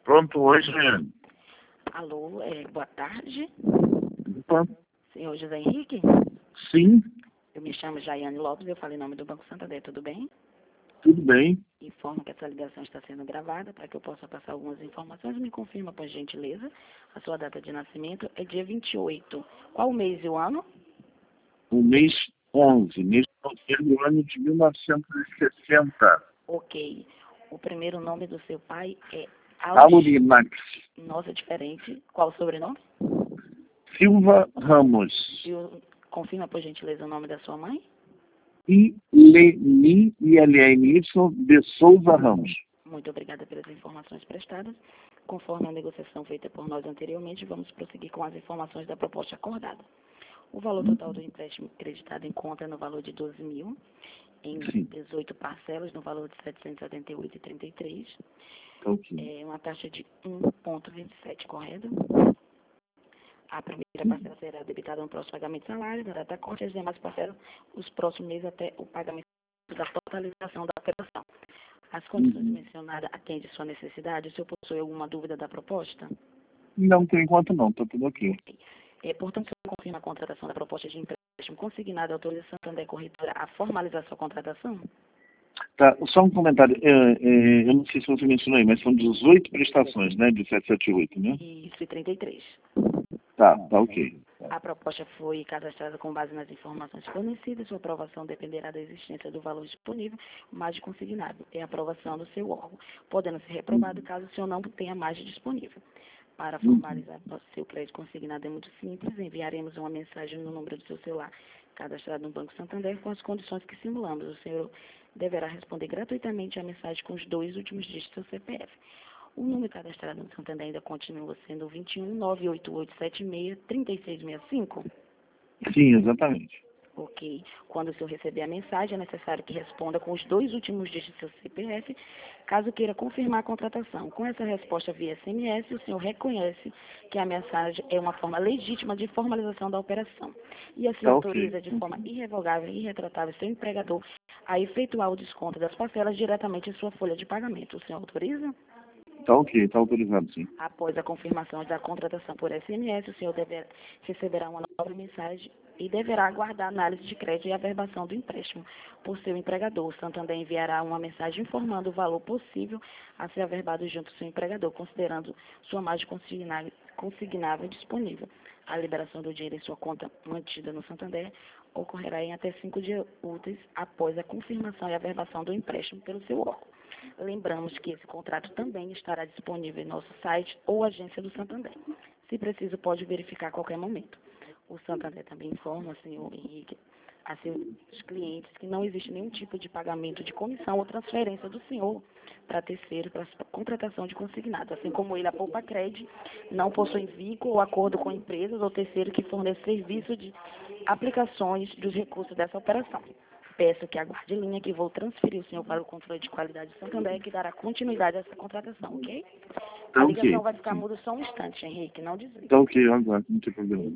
Pronto hoje. Alô, boa tarde. Opa, Senhor José Henrique? sim, Eu me chamo Jaiane Lopes, eu falo em nome do Banco Santander, tudo bem? tudo bem. Informo que essa ligação está sendo gravada para que eu possa passar algumas informações. Me confirma, por gentileza, a sua data de nascimento é dia 28. Qual o mês e o ano? O mês 11, mês do ano de 1960. Ok. O primeiro nome do seu pai é Aurimax Nossa, diferente. Qual o sobrenome? Silva Ramos. Confirma, por gentileza, o nome da sua mãe? Ileni de Souza Ramos. Muito obrigada pelas informações prestadas. Conforme a negociação feita por nós anteriormente, vamos prosseguir com as informações da proposta acordada. O valor total do empréstimo creditado encontra no valor de 12 mil, em Sim. 18 parcelas, no valor de 778,33. Ok. Uma taxa de 1,27, correto? A primeira parcela será debitada no próximo pagamento de salário, na data corte, e as demais parcelas os próximos meses até o pagamento da totalização da operação. As condições mencionadas atendem sua necessidade? O senhor possui alguma dúvida da proposta? Não, por enquanto não, está tudo ok. Portanto, o senhor confirma a contratação da proposta de empréstimo consignada e autoriza a Santander Corretora a formalizar sua contratação? Tá, só um comentário. Eu não sei se você mencionou aí, mas são 18 prestações, né, de 778, né? Isso, e 33. Tá ok. A proposta foi cadastrada com base nas informações fornecidas. Sua aprovação dependerá da existência do valor disponível, mais consignado. É a aprovação do seu órgão, podendo ser reprovado caso o senhor não tenha margem disponível. Para formalizar o seu crédito consignado é muito simples. Enviaremos uma mensagem no número do seu celular cadastrado no Banco Santander com as condições que simulamos. O senhor deverá responder gratuitamente a mensagem com os 2 últimos dígitos do seu CPF. O número cadastrado no Santander ainda continua sendo 21 98876 3665? Sim, exatamente. Ok. Quando o senhor receber a mensagem, é necessário que responda com os 2 últimos dígitos do seu CPF, caso queira confirmar a contratação. Com essa resposta via SMS, o senhor reconhece que a mensagem é uma forma legítima de formalização da operação. E assim autoriza de forma irrevogável e irretratável seu empregador a efetuar o desconto das parcelas diretamente em sua folha de pagamento. O senhor autoriza? Tá ok, tá autorizado, sim. Após a confirmação da contratação por SMS, o senhor receberá uma nova mensagem e deverá aguardar a análise de crédito e averbação do empréstimo por seu empregador. O Santander enviará uma mensagem informando o valor possível a ser averbado junto ao seu empregador, considerando sua margem consignável disponível. A liberação do dinheiro em sua conta mantida no Santander ocorrerá em até 5 dias úteis após a confirmação e averbação do empréstimo pelo seu órgão. Lembramos que esse contrato também estará disponível em nosso site ou agência do Santander. Se preciso, pode verificar a qualquer momento. O Santander também informa, senhor Henrique, a seus clientes que não existe nenhum tipo de pagamento de comissão ou transferência do senhor para terceiro, para a contratação de consignado. Assim como ele, a Poupa Cred, não possui vínculo ou acordo com empresas ou terceiro que fornece serviço de aplicações dos recursos dessa operação. Peço que aguarde linha que vou transferir o senhor para o controle de qualidade do Santander, que dará continuidade a essa contratação, ok? A ligação vai ficar muda só um instante, Henrique, não desligue. Tá ok, agora, não tem problema.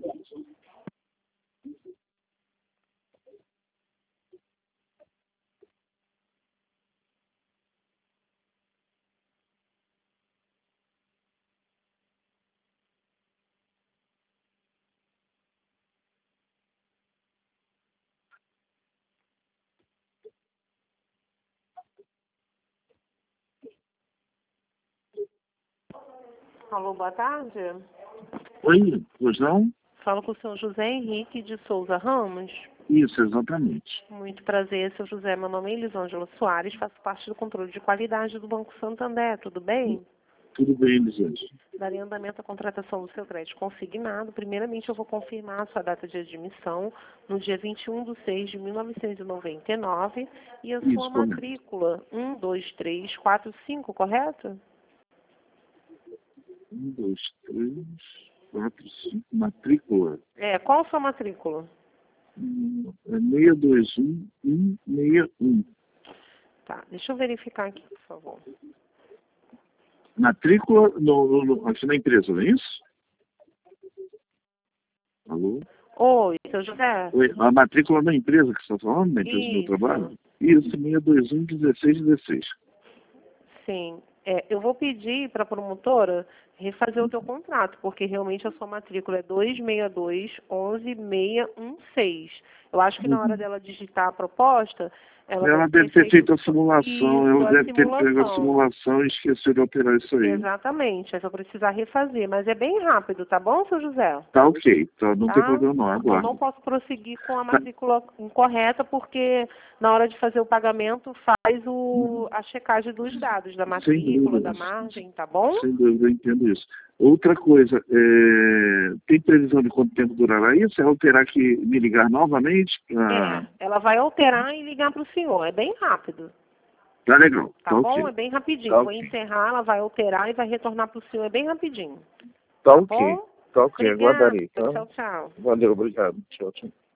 Alô, boa tarde. Oi, pois não? Falo com o senhor José Henrique de Souza Ramos. Isso, exatamente. Muito prazer, senhor José. Meu nome é Elisângela Soares, faço parte do controle de qualidade do Banco Santander. Tudo bem? Tudo bem, Elisângela. Darei andamento à contratação do seu crédito consignado. Primeiramente, eu vou confirmar a sua data de admissão no dia 21 de 6 de 1999 e a sua matrícula 12345, correto? 1, 2, 3, 4, 5, matrícula. Qual a sua matrícula? É 621161. Tá, deixa eu verificar aqui, por favor. Matrícula aqui na empresa, não é isso? Alô? Oi, seu José? Oi, a matrícula da empresa que você está falando, da empresa do meu trabalho? Isso, 6211616. Sim. Eu vou pedir para a promotora refazer o teu contrato, porque realmente a sua matrícula é 262-11616. Eu acho que na hora dela digitar a proposta, ela deve ter feito a simulação, ela deve ter pego a simulação e esqueceu de alterar isso aí. Exatamente, aí vai precisar refazer, mas é bem rápido, tá bom, seu José? Tá ok, tá, não tem problema não, Eu aguardo. não posso prosseguir com a matrícula incorreta, porque na hora de fazer o pagamento faz a checagem dos dados, da matrícula, da margem, tá bom? Sem dúvida, eu entendo isso. Outra coisa, tem previsão de quanto tempo durará isso? Ela terá que me ligar novamente? Ela vai alterar e ligar para o senhor, é bem rápido. Tá legal. Tá bom? Okay. É bem rapidinho. Tá, vou encerrar, ela vai alterar e vai retornar para o senhor, é bem rapidinho. Tá ok. Bom? Tá ok, aguardarei. Tá? Tchau, tchau. Valeu, obrigado. Tchau, tchau.